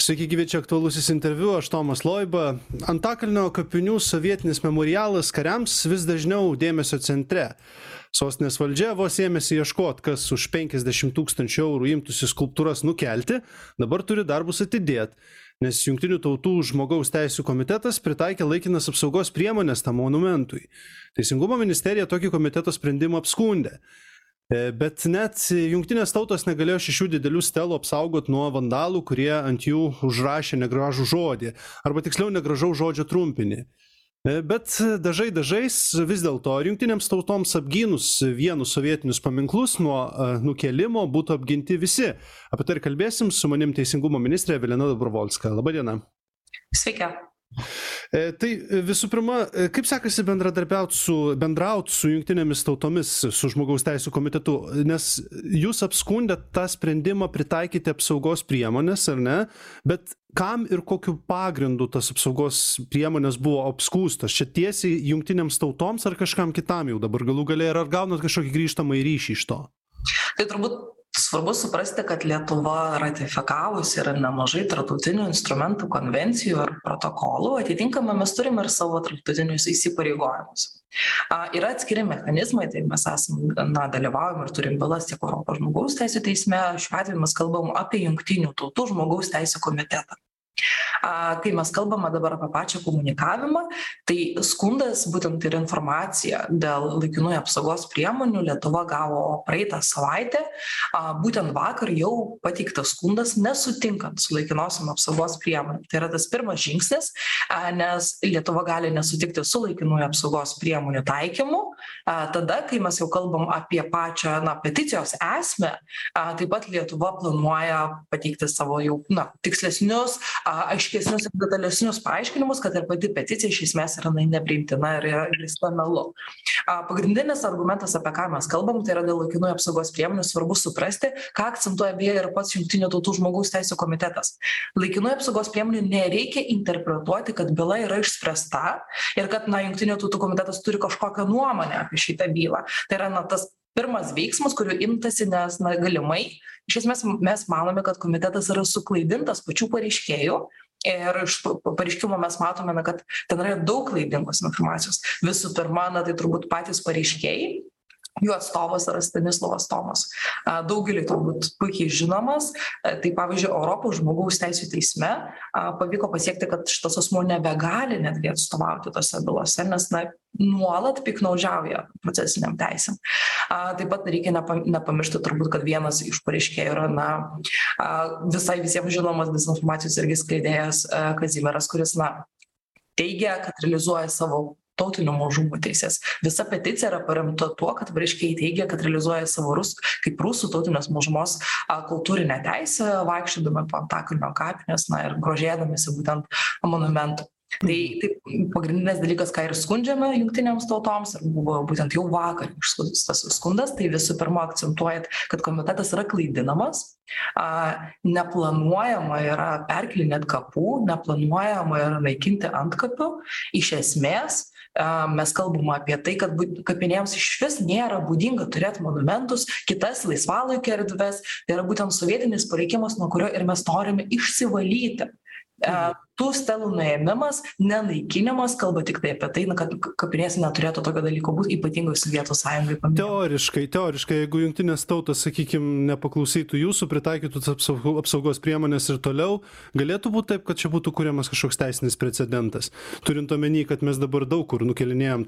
Sveiki, gyvi, čia aktualusis interviu, aš Tomas Loiba. Antakalnio kapinių sovietinis memorialas kariams vis dažniau dėmesio centre. Sostinės valdžia vos ėmėsi ieškoti, kas už 50 000 eurų imtųsi skulptūras nukelti, dabar turi darbus atidėti, nes Jungtinių tautų žmogaus teisių komitetas pritaikė laikinas apsaugos priemonės tam monumentui. Teisingumo ministerija tokį komiteto sprendimą apskundė. Bet net Jungtinės tautos negalėjo 6 didelių stelų apsaugoti nuo vandalų, kurie ant jų užrašė negražų žodį, arba tiksliau negražaus žodžio trumpinį. Bet dažais vis dėlto Jungtinėms tautoms apgynus vienus sovietinius paminklus nuo nukelimo būtų apginti visi. Apie tai ir kalbėsim su manim Teisingumo ministrė Evelina Dobrovolska. Labą dieną. Sveiki. Tai visų pirma, kaip sekasi bendraut su Jungtinėmis tautomis, su žmogaus teisių komitetu, nes jūs apskundėt tą sprendimą pritaikyti apsaugos priemonės, ar ne, bet kam ir kokiu pagrindu tas apsaugos priemonės buvo apskūstos? Čia tiesiai Jungtinėms tautoms ar kažkam kitam jau dabar galų gale, ar gaunat kažkokį grįžtamą ryšį iš to? Tai turbūt svarbu suprasti, kad Lietuva ratifikavusi yra nemažai tarptautinių instrumentų, konvencijų ir protokolų. Atitinkamai mes turime ir savo tarptautinius įsipareigojimus. Yra atskiri mechanizmai, tai mes dalyvaujam ir turim bylas tiek Europos žmogaus teisių teisme. Šiuo atveju mes kalbam apie Jungtinių tautų žmogaus teisių komitetą. Kai mes kalbame dabar apie pačią komunikavimą, tai skundas, būtent ir informacija dėl laikinųjų apsaugos priemonių Lietuva gavo praeitą savaitę. Būtent vakar jau pateiktas skundas nesutinkant su laikinosiom apsaugos priemonėm. Tai yra tas pirmas žingsnis, nes Lietuva gali nesutikti su laikinųjų apsaugos priemonių taikymu. Tada, kai mes jau kalbam apie pačią peticijos esmę, taip pat Lietuva planuoja pateikti savo jau tikslesnius, aiškesnius ir detalesnius paaiškinimus, kad ir pati peticija iš esmės yra nepriimtina ir grįsta melu. Pagrindinis argumentas, apie ką mes kalbam, tai yra dėl laikinųjų apsaugos priemonių. Svarbu suprasti, ką akcentuoja beje ir pats Jungtinių tautų žmogaus teisių komitetas. Laikinųjų apsaugos priemonių nereikia interpretuoti, kad byla yra išspręsta ir kad Jungtinių tautų komitetas turi kažkokią nuomonę apie šitą bylą. Tai yra tas pirmas veiksmas, kuriuo imtasi, nes galimai, iš esmės mes manome, kad komitetas yra suklaidintas pačių pareiškėjų ir iš pareiškimo mes matome, kad ten yra daug klaidingos informacijos. Visų pirma, tai turbūt patys pareiškėjai, jų atstovas yra Stanislovas Tomas. Daugeliui turbūt puikiai žinomas. Tai pavyzdžiui, Europos žmogaus teisių teisme pavyko pasiekti, kad šitas asmuo nebegali netgi atstovauti tose bylose, nes nuolat piktnaudžiauja procesiniam teisėm. Taip pat reikia nepamiršti turbūt, kad vienas iš pareiškėjų yra visai visiems žinomas dezinformacijos irgi skleidėjas Kazimieras, kuris teigia, kad realizuoja savo tautinių mažumų teisės. Visa peticija yra paremta tuo, kad pareiškėjai teigia, kad realizuoja savo kaip rusų tautinės mažumos kultūrinę teisę, vaikščiodami po Antakalnio kapines ir grožėdamėsi būtent monumentų. Tai pagrindinis dalykas, ką ir skundžiame Jungtinėms tautoms, ir buvo būtent jau vakar išskundus skundas, tai visų pirma akcentuojat, kad komitetas yra klaidinamas, neplanuojama yra perkelinėti kapų, neplanuojama yra naikinti antkapių. Iš esmės, mes kalbame apie tai, kad kapinėms iš vis nėra būdinga turėti monumentus, kitas laisvalaikio erdves, tai yra būtent sovietinis palikimas, nuo kurio ir mes norime išsivalyti. Tų stelų nuėmimas, nenaikinimas kalba tik tai apie tai, kad kapinėse neturėtų tokio dalyko būti, ypatingai Sovietų sąjungai paminėti. Teoriškai, jeigu Jungtinės tautos, sakykime, nepaklausytų jūsų, pritaikytų apsaugos priemonės ir toliau, galėtų būti taip, kad čia būtų kuriamas kažkoks teisinis precedentas. Turint omeny, kad mes dabar daug kur nukelinėjom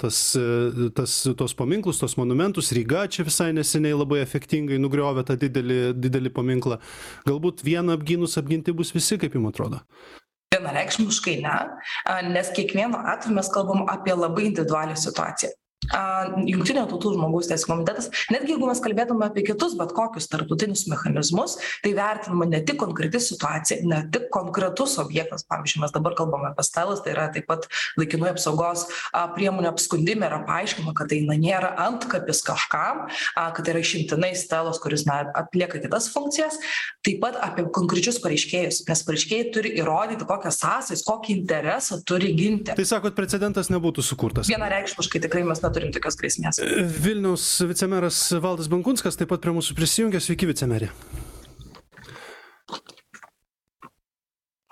tos paminklus, tos monumentus, Ryga čia visai neseniai labai efektingai nugriovė tą didelį paminklą. Galbūt vieną apgynus apginti bus visi, kaip jums atrodo? Vienareikšmiškai ne, nes kiekvienu atveju mes kalbam apie labai individualią situaciją. Jungtinių tautų žmogaus teisių komitetas, netgi jeigu mes kalbėtume apie kitus, bet kokius tarptautinius mechanizmus, tai vertinama ne tik konkreti situacija, ne tik konkretus objektas. Pavyzdžiui, mes dabar kalbame apie stelas, tai yra taip pat laikinųjų apsaugos priemonių apskundime yra paaiškinama, kad tai nėra antkapis kažkam, kad tai yra išimtinai stelos, kuris atlieka kitas funkcijas. Taip pat apie konkrečius pareiškėjus, nes pareiškėjai turi įrodyti, kokias sąsajas, kokį interesą turi ginti. Tai sakot, precedentas nebūtų sukurtas? Vienareikšmiškai tikrai mes neturim tokios grėsmės. Vilniaus vicemeras Valdas Benkunskas taip pat prie mūsų prisijungė. Sveiki, vicemerė.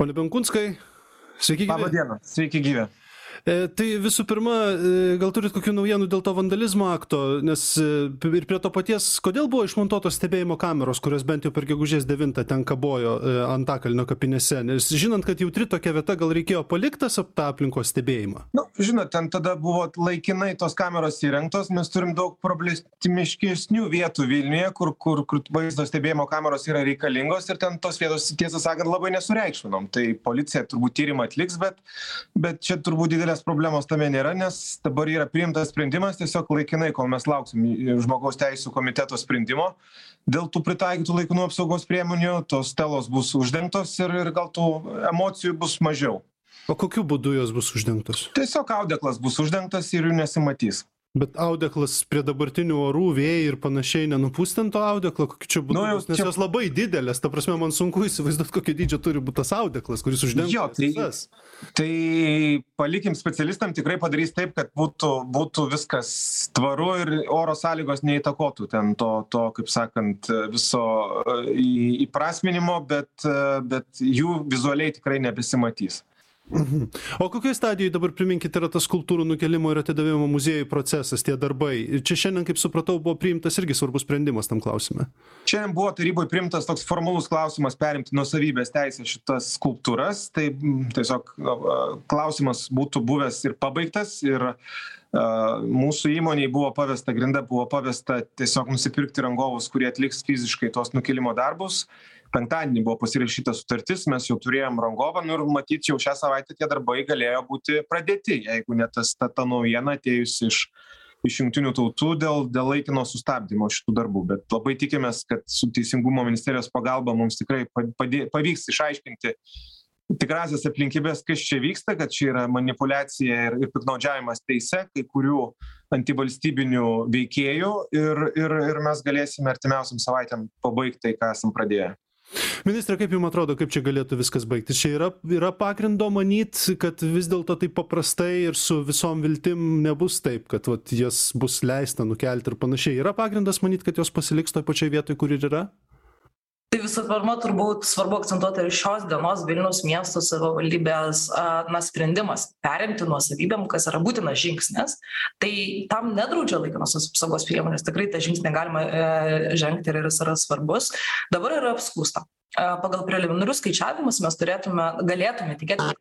Pone Benkunskai, sveiki gyvi. Labą dieną, sveiki gyvi. Tai visų pirma, gal turit kokių naujienų dėl to vandalizmo akto, nes ir prie to paties, kodėl buvo išmontuotos stebėjimo kameros, kurios bent jau per gegužės 9 ten kabojo Antakalnio kapinėse, nes žinant, kad jautri tokia vieta, gal reikėjo paliktas tą aplinkos stebėjimą? Žinot, ten tada buvo laikinai tos kameros įrengtos, mes turim daug problemiškesnių vietų Vilniuje, kur vaizdo stebėjimo kameros yra reikalingos ir ten tos vietos, tiesą sakant, labai nesureikšminom. Tai policija turbūt tyrimą atliks, bet čia turbūt didelės problemos tame nėra, nes dabar yra priimtas sprendimas tiesiog laikinai, kol mes lauksim žmogaus teisų komiteto sprendimo. Dėl tų pritaikytų laikinų apsaugos priemonių, tos stelos bus uždengtos ir gal tų emocijų bus mažiau. O kokiu būdu jos bus uždengtos? Tiesiog audeklas bus uždengtas ir jų nesimatys. Bet audeklas prie dabartinių orų, vėjai ir panašiai nenupūstinto audeklo, kokiu čia būtų, nes jos labai didelės, ta prasme, man sunku įsivaizduoti, kokio dydžio turi būti tas audeklas, kuris uždengtas visas. Tai palikim specialistam, tikrai padarys taip, kad būtų viskas tvaru ir oro sąlygos neįtakotų ten to kaip sakant, viso įprasminimo, bet jų vizualiai tikrai nebesimatys. O kokioj stadijoje dabar priminkite yra tas skulptūrų nukelimo ir atidavimo muziejui procesas, tie darbai? Ir čia šiandien, kaip supratau, buvo priimtas irgi svarbus sprendimas tam klausime. Šiandien buvo taryboje priimtas toks formalus klausimas perimti nuosavybės teisę šitas skulptūras. Tai tiesiog klausimas būtų buvęs ir pabaigtas ir mūsų įmonei buvo pavesta tiesiog nusipirkti rangovus, kurie atliks fiziškai tos nukelimo darbus. Penktadienį buvo pasirašyta sutartis, mes jau turėjom rangovą ir matyt, jau šią savaitę tie darbai galėjo būti pradėti, jeigu ne ta naujiena atėjus iš Jungtinių tautų dėl laikino sustabdymo šitų darbų. Bet labai tikimės, kad su Teisingumo ministerijos pagalba mums tikrai pavyks išaiškinti tikrasias aplinkybės, kas čia vyksta, kad čia yra manipuliacija ir piktnaudžiavimas teise kai kurių antivalstybinių veikėjų ir mes galėsime artimiausiam savaitėm pabaigti tai, ką esam pradėję. Ministre, kaip jums atrodo, kaip čia galėtų viskas baigtis? Čia yra pagrindo manyt, kad vis dėlto taip paprastai ir su visom viltim nebus taip, kad jas bus leista nukelti ir panašiai. Yra pagrindas manyt, kad jos pasiliks toj pačioj vietoj, kur ir yra? Tai visų pirma, turbūt svarbu akcentuoti ir šios dienos Vilniaus miesto savivaldybės sprendimas perimti nuosavybėm, kas yra būtinas žingsnis. Tai tam nedraudžia laikinosios apsaugos priemonės. Tikrai tą žingsnį galima žengti ir jis yra svarbus. Dabar yra apskųsta. Pagal preliminarius skaičiavimus mes galėtume tikėti,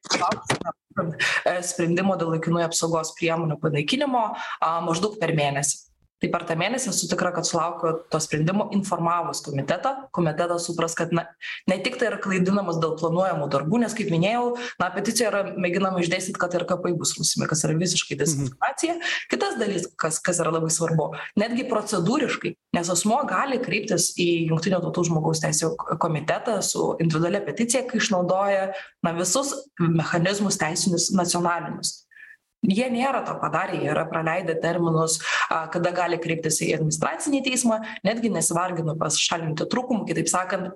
kad sprendimo dėl laikinųjų apsaugos priemonių panaikinimo maždaug per mėnesį. Tai per tą mėnesį esu tikra, kad sulaukiu to sprendimo informavus komitetas supras, kad ne tik tai yra klaidinamas dėl planuojamų darbų, nes kaip minėjau, peticijoje yra mėginama išdėstyti, kad ir kapai bus rūsimi, kas yra visiškai dezinformacija. Kitas dalykas, kas yra labai svarbu, netgi procedūriškai, nes asmuo gali kreiptis į Jungtinių tautų žmogaus teisių komitetą su individualia peticija, kai išnaudoja visus mechanizmus teisinius nacionalinius. Jie nėra to padarę, jie yra praleidę terminus, kada gali kreiptis į administracinį teismą, netgi nesivargino pašalinti trūkumų, kitaip sakant,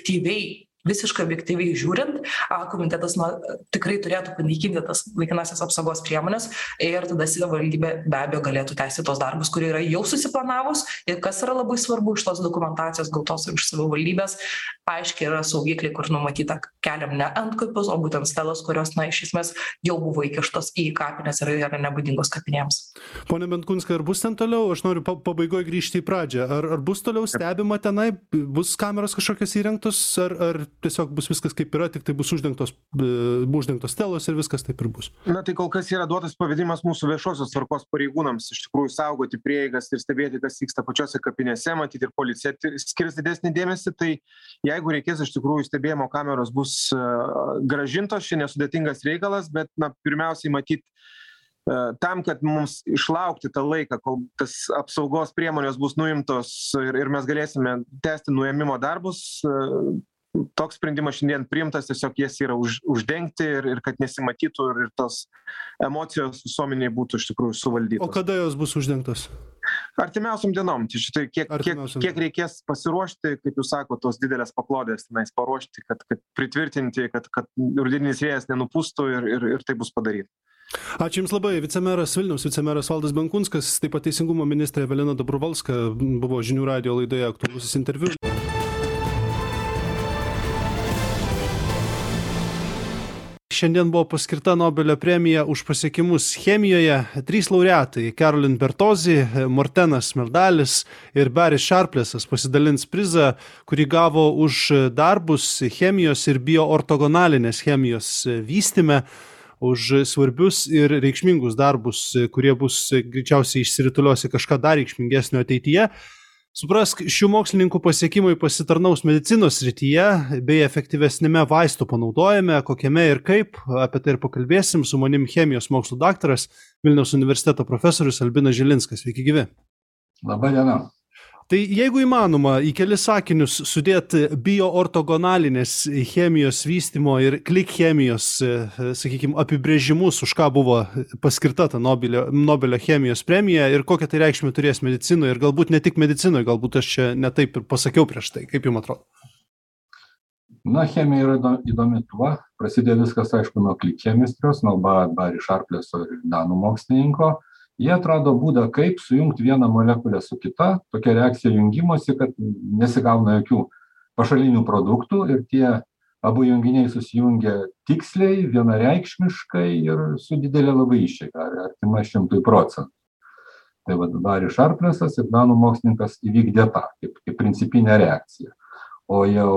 visiškai objektyviai žiūrint, komitetas tikrai turėtų panaikinti tas laikinasias apsaugos priemonės ir tada savivaldybė be abejo galėtų tęsti tos darbus, kurie yra jau susiplanavus ir kas yra labai svarbu iš tos dokumentacijos gautos iš savivaldybės, aiškiai yra saugikliai, kur numatyta keliam ne antkapius, o būtent stelos, kurios iš esmės jau buvo įkištos į kapines ir yra nebūdingos kapinėms. Pone Benkunskai, ar bus ten toliau? Aš noriu pabaigoje grįžti į pradžią. Ar bus toliau stebima tenai? Bus kameros kažkokios įrengtos? Ar tiesiog bus viskas kaip yra, tik tai bus uždengtos stelos ir viskas taip ir bus? Tai kol kas yra duotas pavedimas mūsų viešosios tvarkos pareigūnams iš tikrųjų saugoti prieigas ir stebėti, kas vyksta pačiose kapinėse, matyti ir policija skirs didesnį dėmesį. Tai jeigu reikės, iš tikrųjų stebėjimo kameros bus grąžintos, čia nesudėtingas reikalas, bet pirmiausiai matyti tam, kad mums išlaukti tą laiką, kol tas apsaugos priemonės bus nuimtos ir mes galėsime tęsti nuėmimo darbus, toks sprendimas šiandien priimtas, tiesiog jas yra uždengti ir kad nesimatytų ir tos emocijos visuomeniai būtų iš tikrųjų suvaldytos. O kada jos bus uždengtos? Artimiausiam dienom. Šitai kiek reikės pasiruošti, kaip jūs sako, tos didelės paklodės tenais paruošti, kad pritvirtinti, kad rudeninis vėjas nenupūstų ir tai bus padaryti. Ačiū Jums labai. Vilniaus vicemeras Valdas Benkunskas, taip pat Teisingumo ministrė Evelina Dobrovolska buvo Žinių radijo laidoje Aktualusis interviu. Šiandien buvo paskirta Nobelio premija už pasiekimus chemijoje. 3 laureatai – Carolyn Bertozzi, Mortenas Meldalis ir Barry Sharplessas pasidalins prizą, kurį gavo už darbus chemijos ir bioortogonalinės chemijos vystyme, už svarbius ir reikšmingus darbus, kurie bus greičiausiai išsiritulios į kažką dar reikšmingesnio ateityje. Suprask, šių mokslininkų pasiekimai pasitarnaus medicinos srityje bei efektyvesnėme vaistų panaudojime, kokiame ir kaip, apie tai ir pakalbėsim su manim chemijos mokslų daktaras, Vilniaus universiteto profesorius Albinas Žilinskas. Sveiki gyvi. Labą dieną. Tai jeigu įmanoma į kelis sakinius sudėti bioortogonalinės chemijos vystymo ir klik chemijos, sakykime, apibrėžimus, už ką buvo paskirta ta Nobelio chemijos premija ir kokią tai reikšmę turės medicinoje ir galbūt ne tik medicinoje, galbūt aš čia ne taip ir pasakiau prieš tai. Kaip jums atrodo? Na, chemija yra įdomi tuo. Prasidėjo viskas, aišku, nuo klik chemistrijos, nuo Barry Sharplesso ir danų mokslininko. Jie atrado būdą, kaip sujungti vieną molekulę su kita, tokia reakcija jungimosi, kad nesigauna jokių pašalinių produktų ir tie abu junginiai susijungia tiksliai, vienareikšmiškai ir su didelė labai išeiga, artima 100%. Tai Barry Sharplessas ir danų mokslininkas įvykdė tą, kaip principinę reakciją. O jau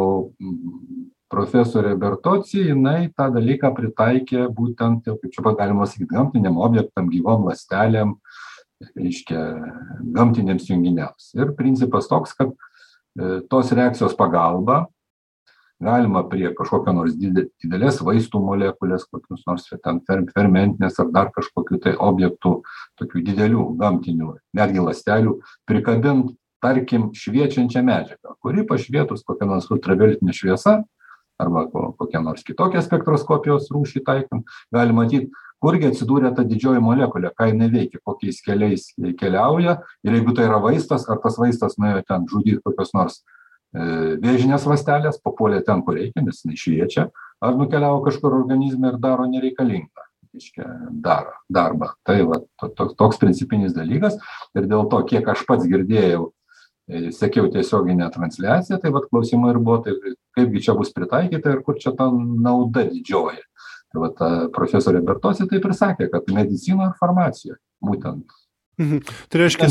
profesorė Bertozzi, jinai tą dalyką pritaikė būtent, kaip čia galima sakyti, gamtiniam objektam, gyvom ląstelėm, reiškia, gamtiniams junginiams. Ir principas toks, kad tos reakcijos pagalba galima prie kažkokio nors didelės vaistų molekulės, kokius nors fermentinės ar dar kažkokių tai objektų, tokių didelių gamtinių, netgi ląstelių, prikabint, tarkim, šviečiančią medžiagą, kuri pašvietus kokią nors ultravioletinę šviesą arba kokią nors kitokią spektroskopijos rūšį taikant, gali matyti, kurgi atsidūrė ta didžioji molekulė, ką jinai veikia, kokiais keliais keliauja ir jeigu tai yra vaistas, ar tas vaistas nuėjo ten žudyti kokios nors vėžinės ląstelės, papuolė ten, kur reikia, nes jinai šviečia, ar nukeliavo kažkur organizme ir daro nereikalingą, reiškia, darbą. Tai toks principinis dalykas ir dėl to, kiek aš pats girdėjau, sekiau tiesioginę transliaciją, tai klausimai ir buvo, tai kaipgi čia bus pritaikyta ir kur čia ta nauda didžioji. Tai profesorė Bertozzi taip ir sakė, kad medicino ir farmacijoje būtent. Tai reiškia,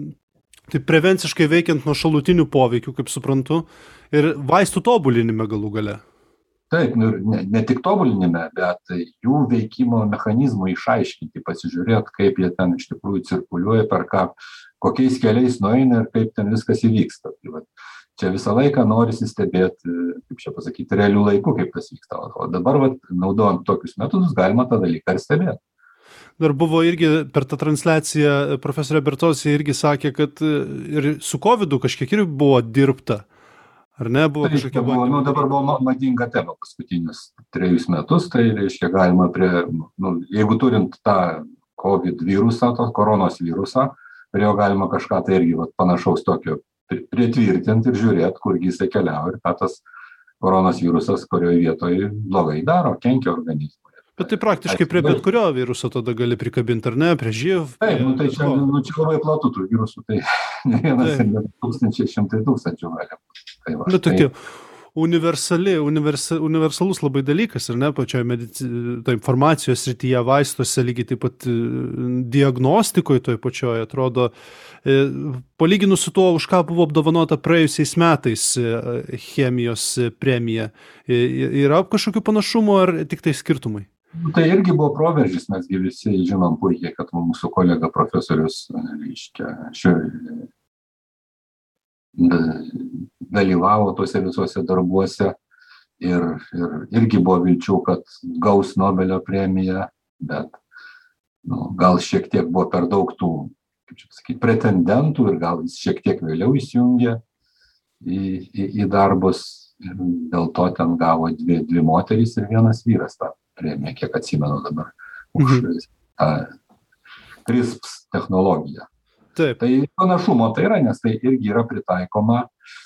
tai prevenciškai veikiant nuo šalutinių poveikių, kaip suprantu, ir vaistų tobulinime galų gale. Taip, ne tik tobulinime, bet jų veikimo mechanizmų išaiškinti, pasižiūrėti, kaip jie ten iš tikrųjų cirkuliuoja, per ką, kokiais keliais nueina ir kaip ten viskas įvyksta. Tai čia visą laiką norisi stebėti, kaip čia pasakyti, realių laikų, kaip tas vyksta. O dabar, naudojant tokius metodus, galima tą dalyką ir stebėti. Dar buvo irgi per tą transliaciją, profesorė Bertozzi irgi sakė, kad ir su COVID-u kažkiek ir buvo dirbta. Ar ne, buvo kažkokia bandymai? Dabar buvo madinga tema paskutinius 3 metus, tai reiškia galima jeigu turint tą COVID virusą, tos koronos virusą, prie jo galima kažką tai irgi panašaus tokio pritvirtinti ir žiūrėti, kurgi jisai keliauja ir ką tas koronos virusas, kurioje vietoje blogai daro, kenkia organizmui. Bet tai praktiškai prie bet kurio viruso tada gali prikabinti, ar ne, prie živ? Taip, tai čia labai platu tų virusų, tai ne vienas ir 100 tūkstančių gali būti. Bet tokie universalus labai dalykas, ar ne, pačioje informacijos srityje, vaistuose, lygiai taip pat diagnostikoje toje pačioje, atrodo, palyginus su tuo, už ką buvo apdovanota praėjusiais metais chemijos premija, yra kažkokių panašumų ar tik tai skirtumai? Tai irgi buvo proveržis, mesgi visi žinom puikiai, kad mūsų kolega profesorius, reiškia, dalyvavo tuose visuose darbuose ir irgi buvo vilčių, kad gaus Nobelio premiją, bet gal šiek tiek buvo per daug tų, kaip čia pasakyti, pretendentų ir gal jis šiek tiek vėliau įsijungė į darbus ir dėl to ten gavo dvi moterys ir vienas vyras tą premiją, kiek atsimenu dabar, už tą CRISPR technologiją. Taip. Tai panašumo tai yra, nes tai irgi yra pritaikoma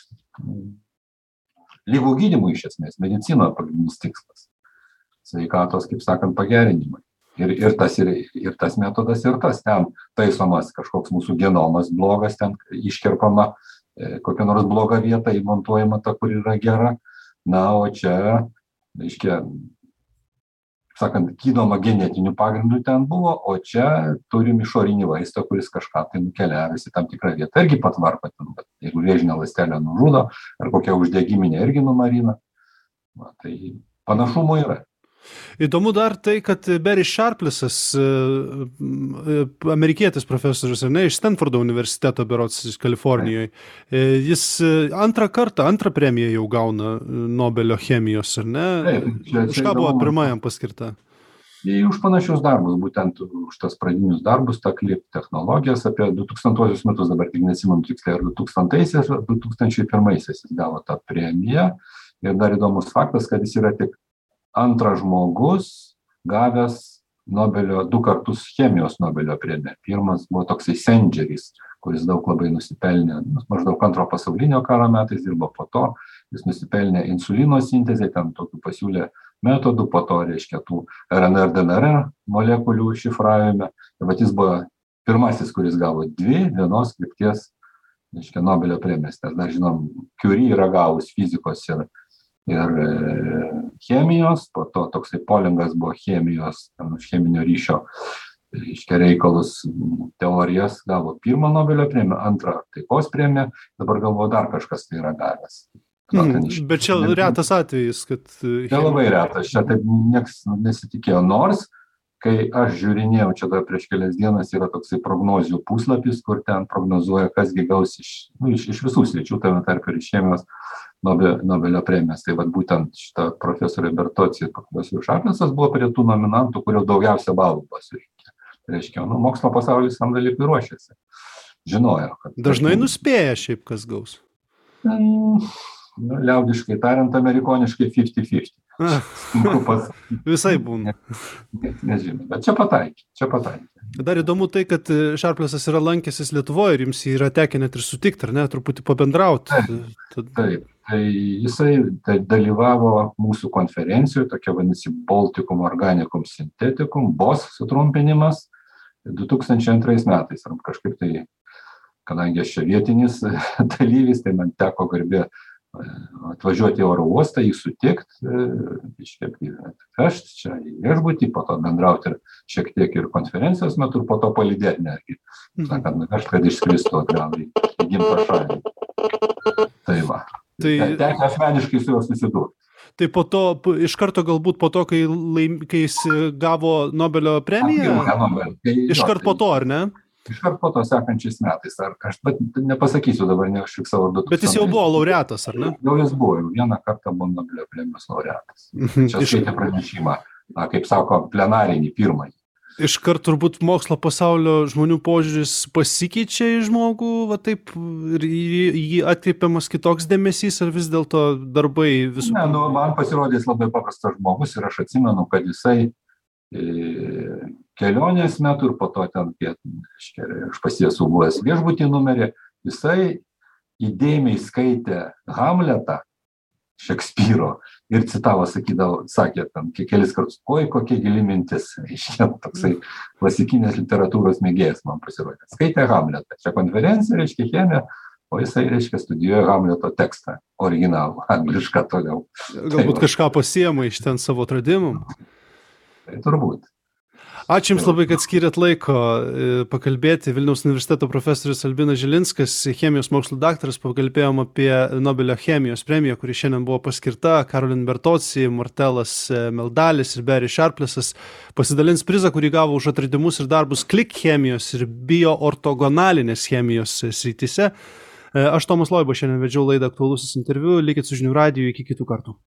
ligų gydymui iš esmės, medicinoje pagrindinis tikslas, sveikatos, kaip sakant, pagerinimui. Ir tas metodas, ir tas ten taisomas kažkoks mūsų genomas blogas, ten iškerpama kokia nors bloga vieta, įmontuojama ta, kur yra gera. Na, o čia, reiškia, sakant, gydoma genetiniu pagrindu ten buvo, o čia turim išorinį vaistą, kuris kažką tai nukeliavęs į tam tikrą vietą, irgi patvarko ten, bet jeigu vėžinę ląstelę nužudo, ar kokią uždegiminę irgi numarina, tai panašumų yra. Įdomu dar tai, kad Barry Sharplesas, amerikietis profesorius, ar ne, iš Stanfordo universiteto berods Kalifornijoje, jis antrą premiją jau gauna Nobelio chemijos, ar ne? Už ką buvo pirmajam paskirta? Už panašius darbus, būtent už tas pradinius darbus, technologijas, apie 2000 metus, dabar tik neatsimenu tiksliai, ar 2000-aisiais, ar 2001-aisiais jis gavo tą premiją. Ir dar įdomus faktas, kad jis yra tik antras žmogus gavęs Nobelio 2 kartus chemijos Nobelio premiją. Pirmas buvo toksai Sengeris, kuris daug labai nusipelnė, maždaug antro pasaulinio karo metais dirbo, po to jis nusipelnė insulino sintezę, ten tokių pasiūlė metodų, po to, reiškia, tų RNR, DNR molekulių šifravime. Bet jis buvo pirmasis, kuris gavo 2 vienos krypties, reiškia, Nobelio premijas. Nes dar žinom, Curie yra gavus fizikos ir chemijos, po to toksai Polingas buvo chemijos, cheminio ryšio, reiškia, reikalus teorijas, gavo 1 Nobelio premiją, 2 taikos premiją, dabar galvoju, dar kažkas tai yra gavęs. Bet čia retas atvejis, kad... Tai labai retas, čia taip nieks nesitikėjo, nors, kai aš žiūrinėjau, čia dar prieš kelias dienas yra toksai prognozijų puslapis, kur ten prognozuoja, kasgi gaus iš visų sričių, tame tarp ir iš chemijos Nobelio premijas. Tai vat būtent šita profesorė Bertocci ir profesorius Sharplesas buvo prie tų nominantų, kurio daugiausia balų pasirinkė. Tai reiškia, mokslų pasaulis tam dalykui ruošiasi. Žinojo, kad... Dažnai nuspėja šiaip, kas gaus. Liaudiškai tariant, amerikoniškai 50-50. Visai būna. Nežinau, bet čia pataikė. Dar įdomu tai, kad Sharplesas yra lankęsis Lietuvoje ir jums yra tekę net ir sutikti, ar ne, truputį pabendrauti. Taip, tai jisai dalyvavo mūsų konferencijoje, tokia vadinasi Balticum Organicum Syntheticum, BOS sutrumpinimas, 2002 metais. Ar kažkaip tai, kadangi aš čia vietinis dalyvis, tai man teko garbė atvažiuoti į oro uostą, jį sutikti, atvežti čia į viešbutį, po to bendrauti ir šiek tiek ir konferencijos metu, ir po to palydėti netgi. Sakant, kad išskristų atgal į gimtą šalį. Tai va. Teko asmeniškai su juo susidurti. Tai po to, iš karto galbūt po to, kai jis gavo Nobelio premiją? Iškart po to, ar ne? Iškart po to sekančiais metais. Aš nepasakysiu dabar, neužfiksavau 2000. Bet jis jau buvo laureatas, ar ne? Jau jis buvo, vieną kartą buvo Nobelio premijos laureatas. Čia skaitė pranešimą, kaip sako, plenarinį pirmąjį. Iškart turbūt mokslo pasaulio žmonių požiūris pasikeičia į žmogų, va taip, ir jį atkreipiamas kitoks dėmesys, ar vis dėlto darbai visų? Ne, man pasirodė labai paprastas žmogus ir aš atsimenu, kad jisai kelionės metu ir po to ten, aš pas jį esu buvęs viešbutį numerį, jisai įdėmiai skaitė Hamletą Šekspyro ir citavo, sakė ten kelis kartus, oi, kokia gili mintis, toksai klasikinės literatūros mėgėjas man pasirodė. Skaitė Hamletą, čia konferencija, reiškia chemija, o jisai, reiškia, studijuoja Hamleto tekstą, originalų, anglišką toliau. Galbūt kažką pasiema iš ten savo atradimų? Tai turbūt. Ačiū Jums labai, kad skyrėt laiko pakalbėti. Vilniaus universiteto profesorius Albinas Žilinskas, chemijos mokslų daktaras, pakalbėjom apie Nobelio chemijos premiją, kuri šiandien buvo paskirta. Caroline Bertocci, Martelas Meldalis ir Barry Sharplesas pasidalins prizą, kurį gavo už atradimus ir darbus klik chemijos ir bioortogonalinės chemijos srityse. Aš Tomas Loiba šiandien vedžiau laidą Aktualusis interviu. Likit su žinių radiju, iki kitų kartų.